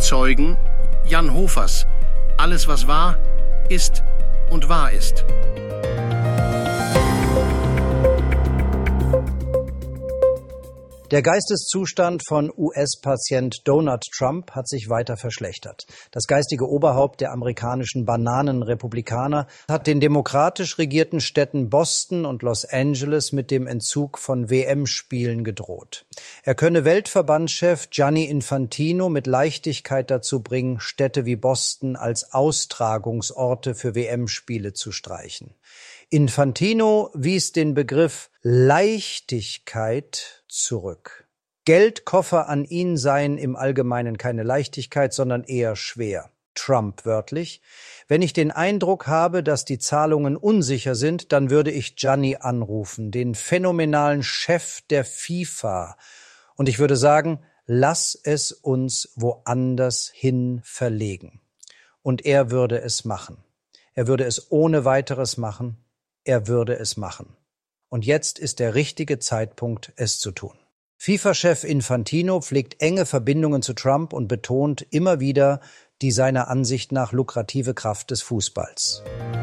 Zeugen Jan Hofers. Alles, was war, ist und wahr ist. Der Geisteszustand von US-Patient Donald Trump hat sich weiter verschlechtert. Das geistige Oberhaupt der amerikanischen Bananenrepublikaner hat den demokratisch regierten Städten Boston und Los Angeles mit dem Entzug von WM-Spielen gedroht. Er könne Weltverbandschef Gianni Infantino mit Leichtigkeit dazu bringen, Städte wie Boston als Austragungsorte für WM-Spiele zu streichen. Infantino wies den Begriff Leichtigkeit zurück. Geldkoffer an ihn seien im Allgemeinen keine Leichtigkeit, sondern eher schwer. Trump wörtlich: Wenn ich den Eindruck habe, dass die Zahlungen unsicher sind, dann würde ich Gianni anrufen, den phänomenalen Chef der FIFA. Und ich würde sagen, lass es uns woanders hin verlegen. Und er würde es machen. Er würde es ohne weiteres machen. Er würde es machen. Und jetzt ist der richtige Zeitpunkt, es zu tun. FIFA-Chef Infantino pflegt enge Verbindungen zu Trump und betont immer wieder die seiner Ansicht nach lukrative Kraft des Fußballs.